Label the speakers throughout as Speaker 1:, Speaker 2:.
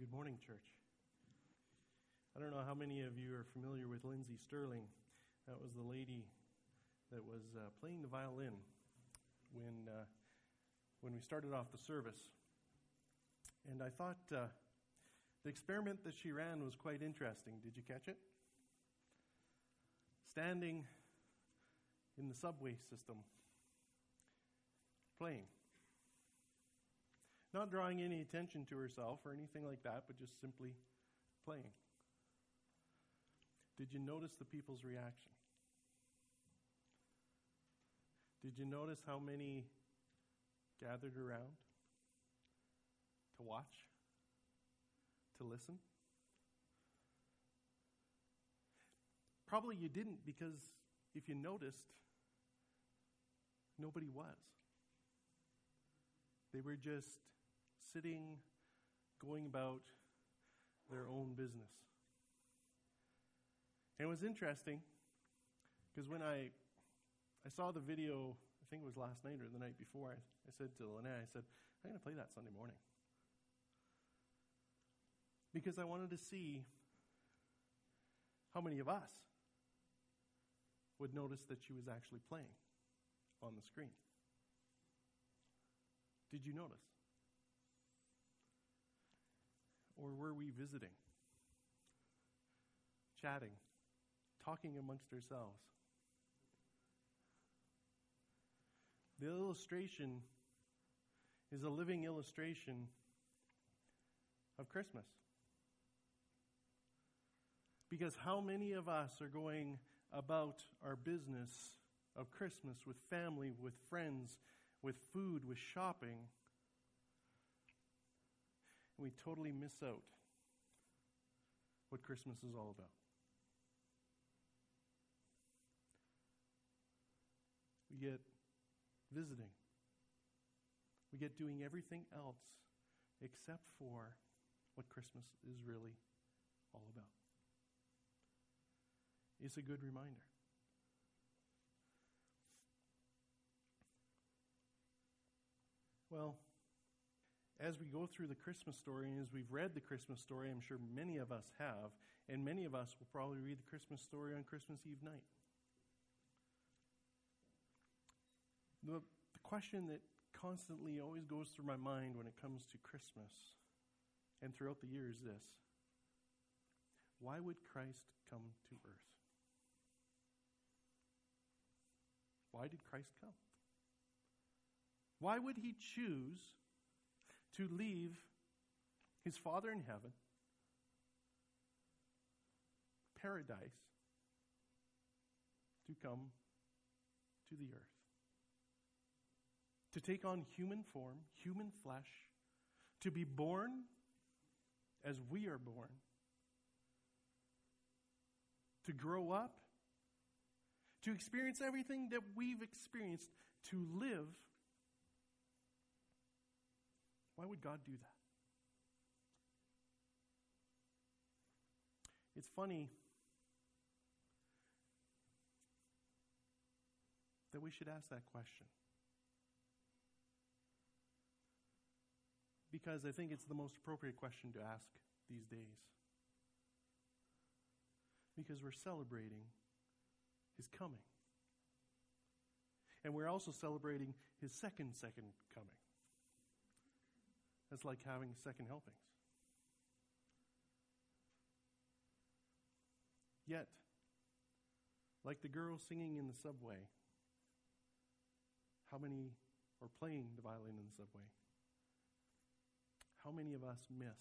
Speaker 1: Good morning, church. I don't know how many of you are familiar with Lindsay Sterling. That was the lady that was playing the violin when we started off the service. And I thought the experiment that she ran was quite interesting. Did you catch it? Standing in the subway system, playing. Not drawing any attention to herself or anything like that, but just simply playing. Did you notice the people's reaction? Did you notice how many gathered around to watch, to listen? Probably you didn't, because if you noticed, nobody was. They were just sitting, going about their own business. And it was interesting, because when I saw the video, I think it was last night or the night before, I said to Lynette, I said, I'm going to play that Sunday morning. Because I wanted to see how many of us would notice that she was actually playing on the screen. Did you notice? Or were we visiting, chatting, talking amongst ourselves? The illustration is a living illustration of Christmas. Because how many of us are going about our business of Christmas with family, with friends, with food, with shopping, and we totally miss out what Christmas is all about. We get visiting. We get doing everything else except for what Christmas is really all about. It's a good reminder. Well, as we go through the Christmas story, and as we've read the Christmas story, I'm sure many of us have, and many of us will probably read the Christmas story on Christmas Eve night. The question that constantly always goes through my mind when it comes to Christmas and throughout the year is this: why would Christ come to earth? Why did Christ come? Why would he choose to leave his Father in heaven, paradise, to come to the earth? To take on human form, human flesh, to be born as we are born, to grow up, to experience everything that we've experienced, to live. Why would God do that? It's funny that we should ask that question, because I think it's the most appropriate question to ask these days. Because we're celebrating his coming. And we're also celebrating his second coming. That's like having second helpings. Yet, like the girl singing in the subway, or playing the violin in the subway, how many of us miss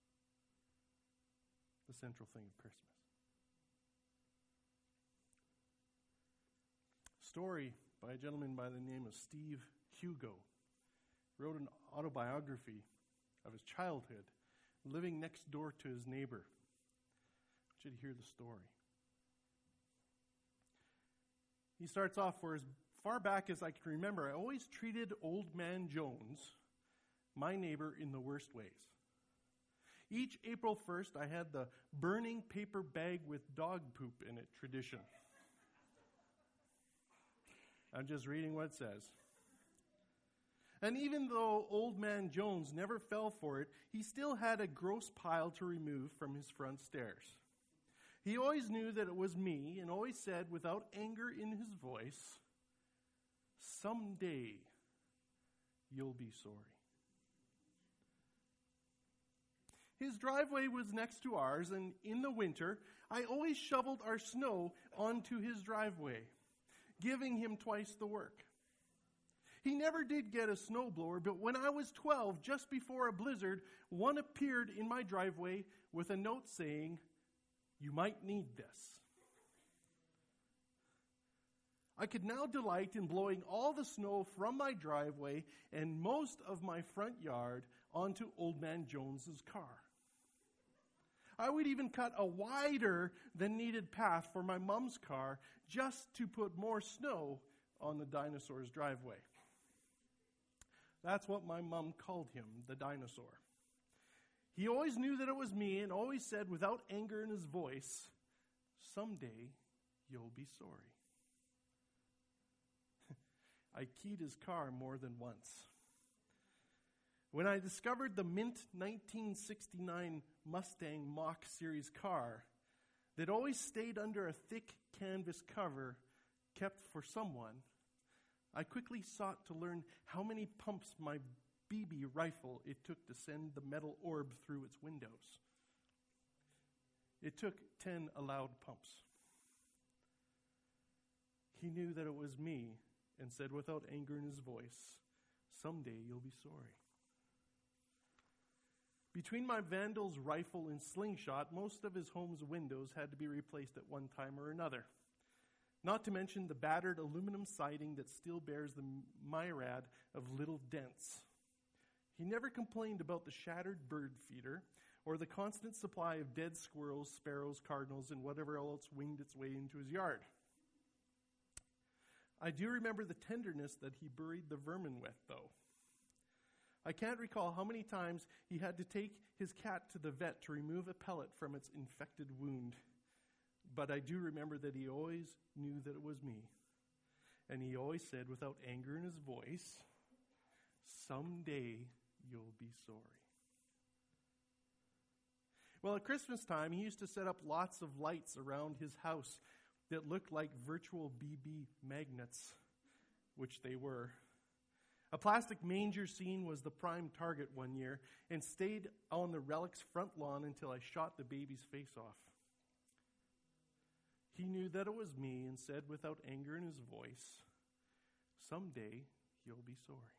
Speaker 1: the central thing of Christmas? Story by a gentleman by the name of Steve Hugo. Wrote an autobiography of his childhood, living next door to his neighbor. I want you to hear the story. He starts off, for as far back as I can remember, I always treated Old Man Jones, my neighbor, in the worst ways. Each April 1st, I had the burning paper bag with dog poop in it tradition. I'm just reading what it says. And even though Old Man Jones never fell for it, he still had a gross pile to remove from his front stairs. He always knew that it was me and always said, without anger in his voice, "Someday you'll be sorry." His driveway was next to ours, and in the winter, I always shoveled our snow onto his driveway, giving him twice the work. He never did get a snowblower, but when I was 12, just before a blizzard, one appeared in my driveway with a note saying, "You might need this." I could now delight in blowing all the snow from my driveway and most of my front yard onto Old Man Jones's car. I would even cut a wider than needed path for my mom's car just to put more snow on the dinosaur's driveway. That's what my mom called him, the dinosaur. He always knew that it was me and always said without anger in his voice, "Someday you'll be sorry." I keyed his car more than once. When I discovered the mint 1969 Mustang Mach Series car that always stayed under a thick canvas cover kept for someone, I quickly sought to learn how many pumps my BB rifle it took to send the metal orb through its windows. It took 10 allowed pumps. He knew that it was me and said without anger in his voice, "Someday you'll be sorry." Between my Vandal's rifle and slingshot, most of his home's windows had to be replaced at one time or another. Not to mention the battered aluminum siding that still bears the myriad of little dents. He never complained about the shattered bird feeder or the constant supply of dead squirrels, sparrows, cardinals, and whatever else winged its way into his yard. I do remember the tenderness that he buried the vermin with, though. I can't recall how many times he had to take his cat to the vet to remove a pellet from its infected wound. But I do remember that he always knew that it was me. And he always said, without anger in his voice, "Someday you'll be sorry." Well, at Christmas time, he used to set up lots of lights around his house that looked like virtual BB magnets, which they were. A plastic manger scene was the prime target one year and stayed on the relic's front lawn until I shot the baby's face off. He knew that it was me and said without anger in his voice, "Someday you'll be sorry."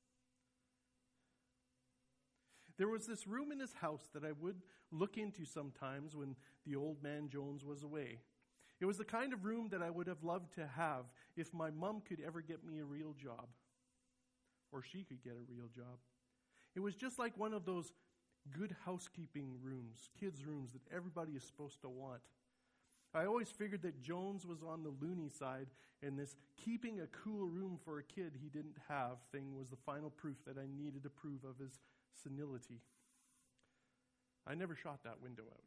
Speaker 1: There was this room in his house that I would look into sometimes when the Old Man Jones was away. It was the kind of room that I would have loved to have if my mom could ever get me a real job. Or she could get a real job. It was just like one of those good housekeeping rooms, kids' rooms that everybody is supposed to want. I always figured that Jones was on the loony side, and this keeping a cool room for a kid he didn't have thing was the final proof that I needed to prove of his senility. I never shot that window out.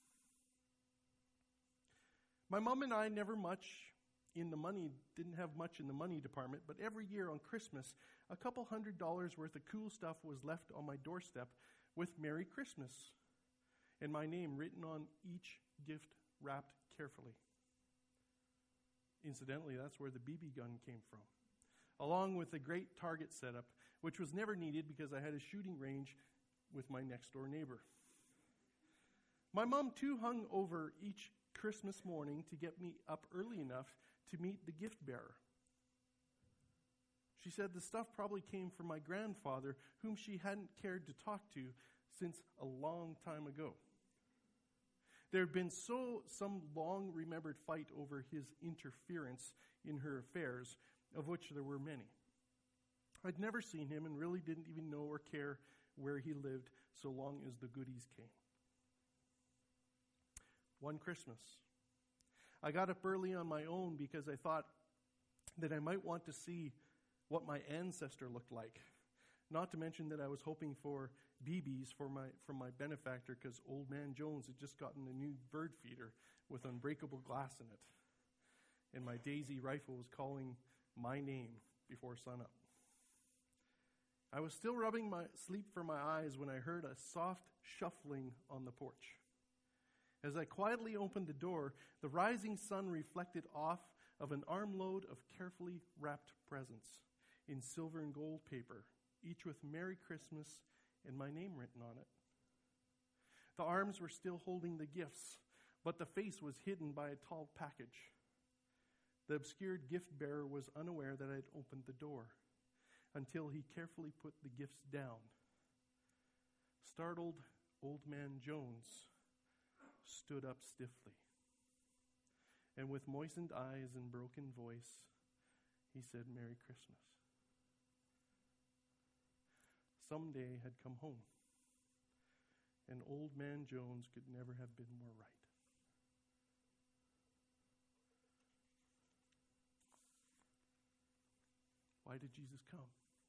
Speaker 1: My mom and I didn't have much in the money department, but every year on Christmas, a couple $100 worth of cool stuff was left on my doorstep with "Merry Christmas" and my name written on each gift wrapped carefully. Incidentally, that's where the BB gun came from, along with the great target setup, which was never needed because I had a shooting range with my next-door neighbor. My mom, too, hung over each Christmas morning to get me up early enough to meet the gift bearer. She said the stuff probably came from my grandfather, whom she hadn't cared to talk to since a long time ago. There had been some long-remembered fight over his interference in her affairs, of which there were many. I'd never seen him and really didn't even know or care where he lived so long as the goodies came. One Christmas, I got up early on my own because I thought that I might want to see what my ancestor looked like. Not to mention that I was hoping for BBs from my benefactor because Old Man Jones had just gotten a new bird feeder with unbreakable glass in it. And my Daisy rifle was calling my name before sunup. I was still rubbing my sleep from my eyes when I heard a soft shuffling on the porch. As I quietly opened the door, the rising sun reflected off of an armload of carefully wrapped presents in silver and gold paper, each with Merry Christmas and my name written on it. The arms were still holding the gifts, but the face was hidden by a tall package. The obscured gift bearer was unaware that I had opened the door until he carefully put the gifts down. Startled, Old Man Jones stood up stiffly, and with moistened eyes and broken voice, he said, "Merry Christmas." Someday had come home, and Old Man Jones could never have been more right. Why did Jesus come?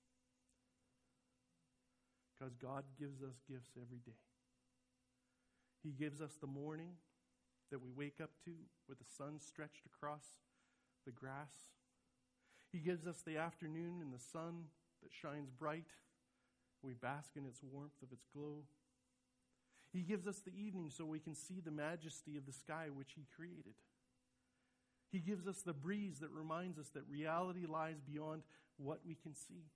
Speaker 1: Because God gives us gifts every day. He gives us the morning that we wake up to with the sun stretched across the grass. He gives us the afternoon in the sun that shines bright. We bask in its warmth of its glow. He gives us the evening so we can see the majesty of the sky which He created. He gives us the breeze that reminds us that reality lies beyond what we can see.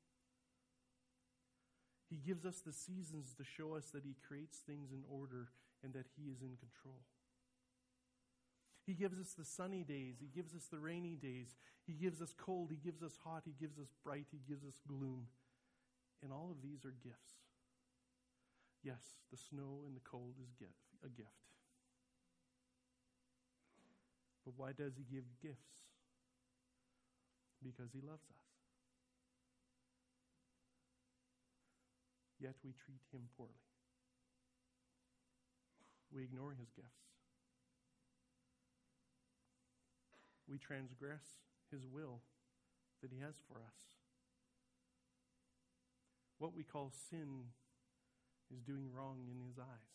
Speaker 1: He gives us the seasons to show us that He creates things in order and that He is in control. He gives us the sunny days. He gives us the rainy days. He gives us cold. He gives us hot. He gives us bright. He gives us gloom. And all of these are gifts. Yes, the snow and the cold is a gift. But why does He give gifts? Because He loves us. Yet we treat Him poorly. We ignore His gifts. We transgress His will that He has for us. What we call sin is doing wrong in His eyes.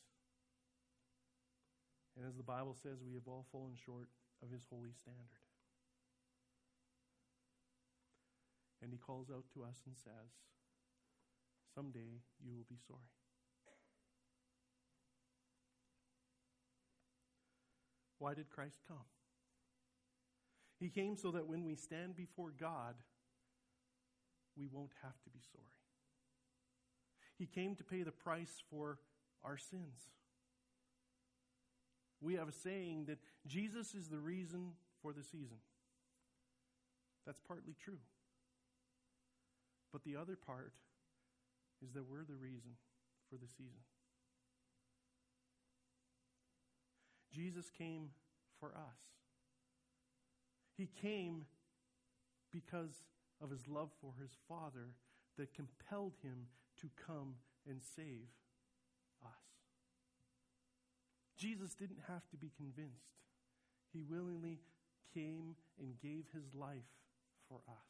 Speaker 1: And as the Bible says, we have all fallen short of His holy standard. And He calls out to us and says, someday you will be sorry. Why did Christ come? He came so that when we stand before God, we won't have to be sorry. He came to pay the price for our sins. We have a saying that Jesus is the reason for the season. That's partly true. But the other part is that we're the reason for the season. Jesus came for us. He came because of His love for His Father that compelled Him to come and save us. Jesus didn't have to be convinced. He willingly came and gave His life for us.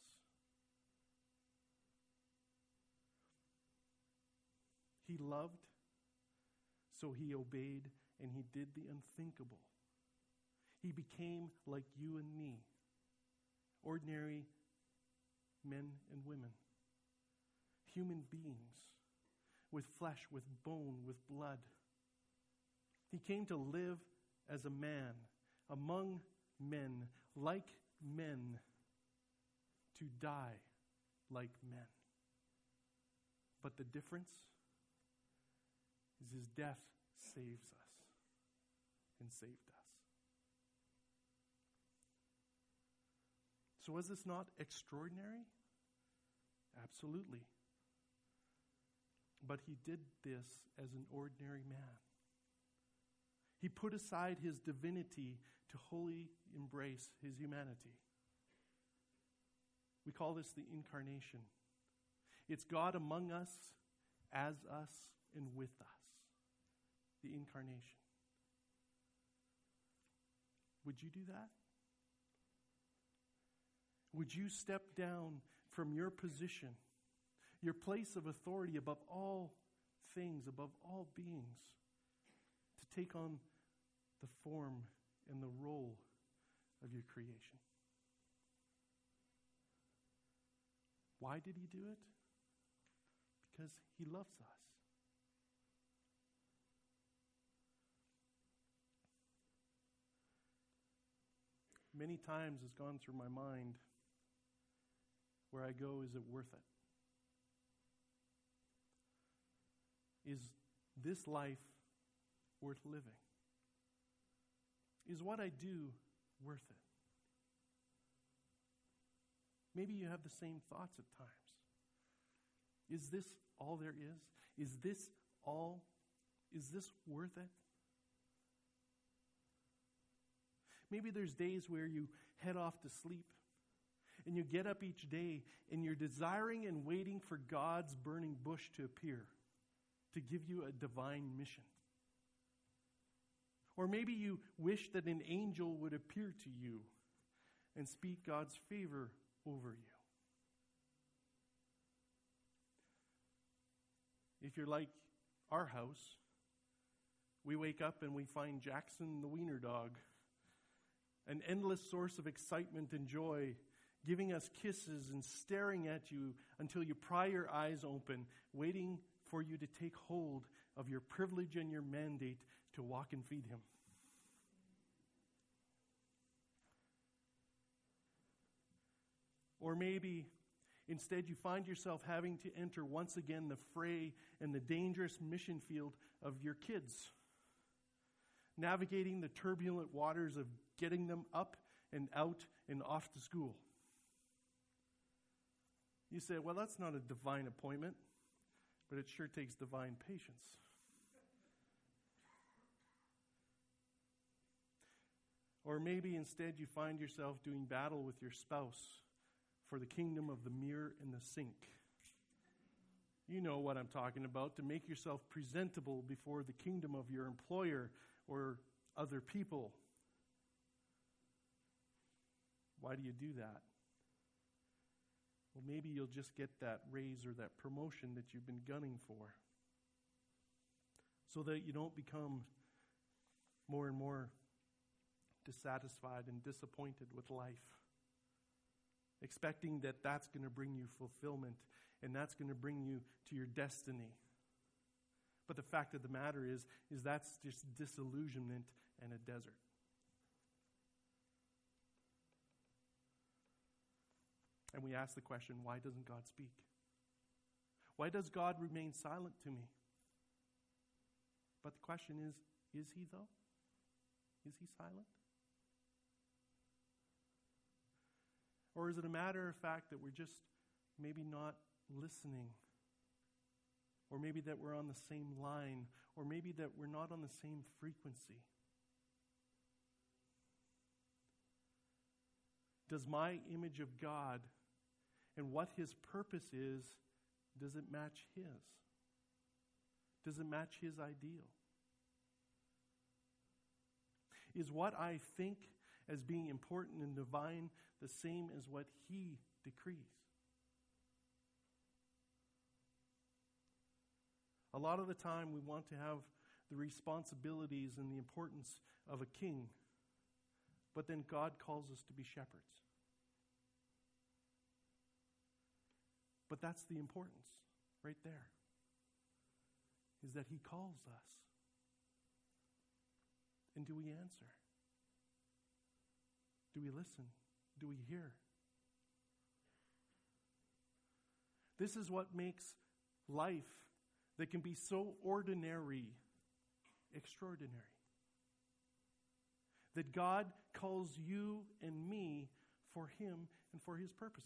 Speaker 1: He loved, so He obeyed, and He did the unthinkable. He became like you and me, ordinary men and women, human beings, with flesh, with bone, with blood. He came to live as a man, among men, like men, to die like men. But the difference is His death saves us and saved us. So is this not extraordinary? Absolutely. But He did this as an ordinary man. He put aside His divinity to wholly embrace His humanity. We call this the incarnation. It's God among us, as us, and with us. The incarnation. Would you do that? Would you step down from your position, your place of authority above all things, above all beings, to take on the form and the role of your creation? Why did He do it? because he loves us. Many times it's gone through my mind, where I go, is it worth it? Is this life worth living? Is what I do worth it? Maybe you have the same thoughts at times. Is this all there is? Is this worth it? Maybe there's days where you head off to sleep and you get up each day and you're desiring and waiting for God's burning bush to appear, to give you a divine mission. Or maybe you wish that an angel would appear to you and speak God's favor over you. If you're like our house, we wake up and we find Jackson the wiener dog, an endless source of excitement and joy, giving us kisses and staring at you until you pry your eyes open, waiting for you to take hold of your privilege and your mandate to walk and feed him. Or maybe instead you find yourself having to enter once again the fray and the dangerous mission field of your kids, navigating the turbulent waters of getting them up and out and off to school. You say, well, that's not a divine appointment, but it sure takes divine patience. Or maybe instead you find yourself doing battle with your spouse for the kingdom of the mirror and the sink. You know what I'm talking about, to make yourself presentable before the kingdom of your employer or other people. Why do you do that? Well, maybe you'll just get that raise or that promotion that you've been gunning for, so that you don't become more and more dissatisfied and disappointed with life, expecting that that's going to bring you fulfillment and that's going to bring you to your destiny. But the fact of the matter is that's just disillusionment and a desert. And we ask the question, why doesn't God speak? Why does God remain silent to me? But the question is he though? Is he silent? Or is it a matter of fact that we're just maybe not listening? Or maybe that we're on the same line? Or maybe that we're not on the same frequency? Does my image of God and what his purpose is, does it match his? Does it match his ideal? Is what I think as being important and divine the same as what he decrees? A lot of the time we want to have the responsibilities and the importance of a king, but then God calls us to be shepherds. But that's the importance right there, is that he calls us. And do we answer? Do we listen? Do we hear? This is what makes life that can be so ordinary extraordinary. That God calls you and me for him and for his purposes.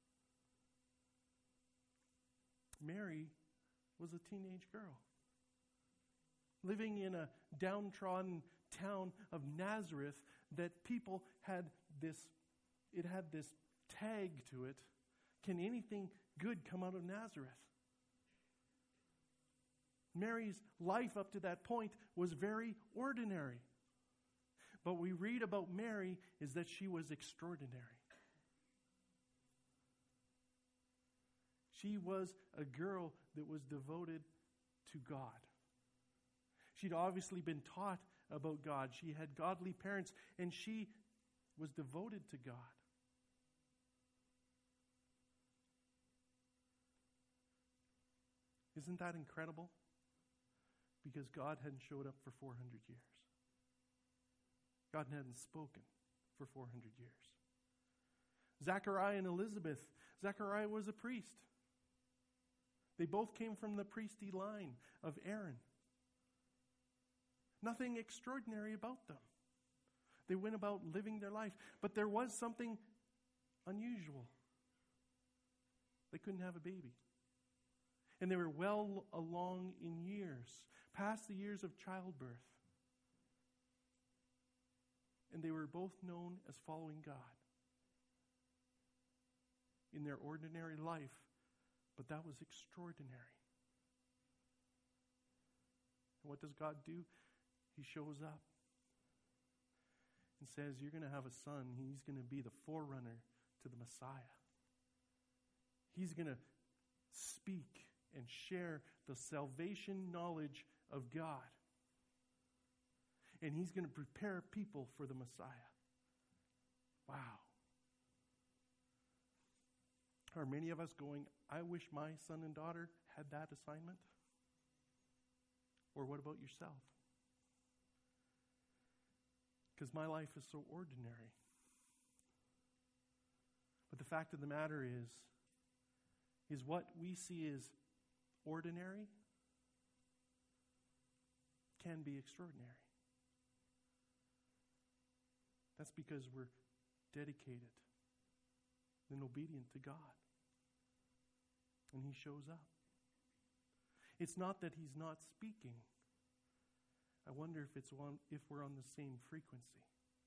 Speaker 1: Mary was a teenage girl living in a downtrodden town of Nazareth that people had this tag to it. Can anything good come out of Nazareth? Mary's life up to that point was very ordinary. But we read about Mary is that she was extraordinary. She was a girl that was devoted to God. She'd obviously been taught about God. She had godly parents, and she was devoted to God. Isn't that incredible? Because God hadn't showed up for 400 years. God hadn't spoken for 400 years. Zechariah and Elizabeth. Zechariah was a priest. They both came from the priestly line of Aaron. Nothing extraordinary about them. They went about living their life. But there was something unusual. They couldn't have a baby. And they were well along in years, past the years of childbirth. And they were both known as following God in their ordinary life, but that was extraordinary. And what does God do? He shows up and says, you're going to have a son. He's going to be the forerunner to the Messiah. He's going to speak and share the salvation knowledge of God. And he's going to prepare people for the Messiah. Wow. Are many of us going, I wish my son and daughter had that assignment? Or what about yourself? Because my life is so ordinary. But the fact of the matter is what we see as ordinary can be extraordinary. That's because we're dedicated and obedient to God. And he shows up. It's not that he's not speaking. I wonder if we're on the same frequency.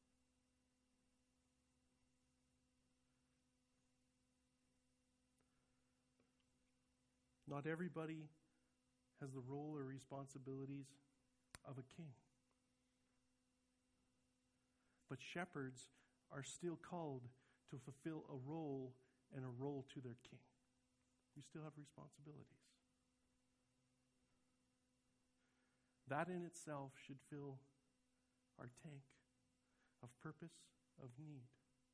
Speaker 1: Not everybody has the role or responsibilities of a king. But shepherds are still called to fulfill a role and a role to their king. We still have responsibilities. That in itself should fill our tank of purpose, of need.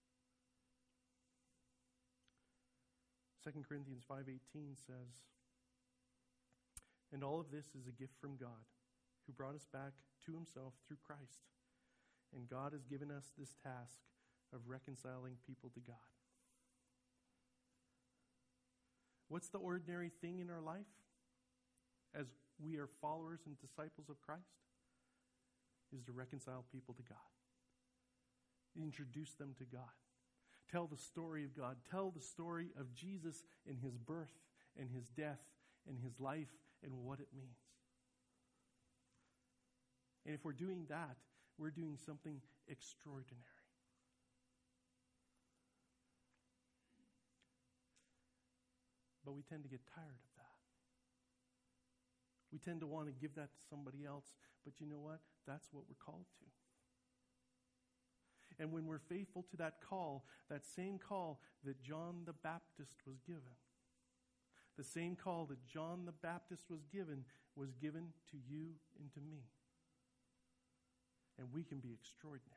Speaker 1: 2 Corinthians 5:18 says, and all of this is a gift from God, who brought us back to himself through Christ. And God has given us this task of reconciling people to God. What's the ordinary thing in our life as we are followers and disciples of Christ? Is to reconcile people to God. Introduce them to God. Tell the story of God. Tell the story of Jesus and his birth and his death and his life and what it means. And if we're doing that, we're doing something extraordinary. But we tend to get tired of that. We tend to want to give that to somebody else. But you know what? That's what we're called to. And when we're faithful to that call, that same call that John the Baptist was given, the same call that John the Baptist was given to you and to me. And we can be extraordinary.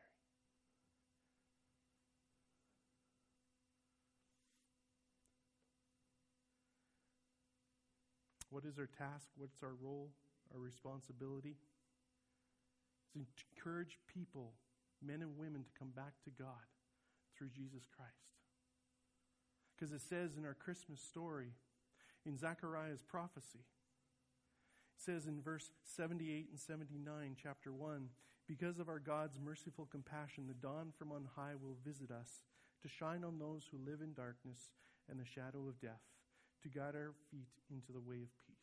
Speaker 1: What is our task? What's our role, our responsibility? It's to encourage people, men and women, to come back to God through Jesus Christ. Because it says in our Christmas story, in Zechariah's prophecy, it says in verse 78 and 79, chapter 1, because of our God's merciful compassion, the dawn from on high will visit us, to shine on those who live in darkness and the shadow of death, to guide our feet into the way of peace.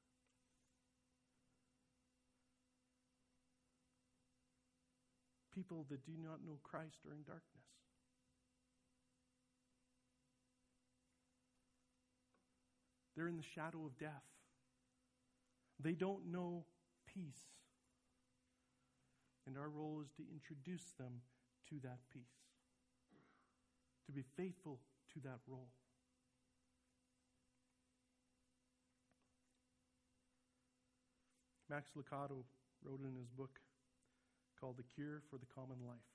Speaker 1: People that do not know Christ are in darkness. They're in the shadow of death. They don't know peace. And our role is to introduce them to that peace. To be faithful to that role. Max Lucado wrote in his book called The Cure for the Common Life.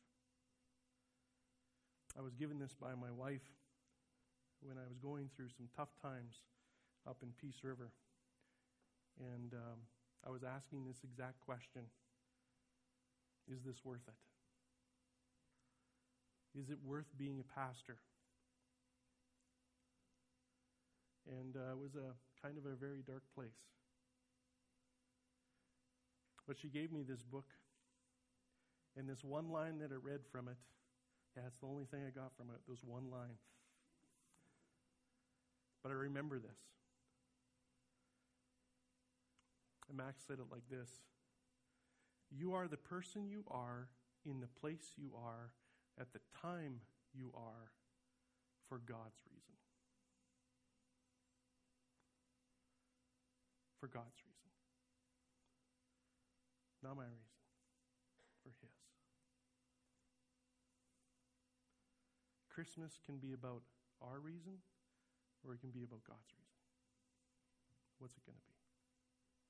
Speaker 1: I was given this by my wife when I was going through some tough times up in Peace River. And I was asking this exact question. Is this worth it? Is it worth being a pastor? And it was a kind of a very dark place. But she gave me this book, and this one line that I read from it, it's the only thing I got from it, this one line. But I remember this. And Max said it like this: you are the person you are in the place you are at the time you are for God's reason. For God's reason. Not my reason. For His. Christmas can be about our reason, or it can be about God's reason. What's it going to be?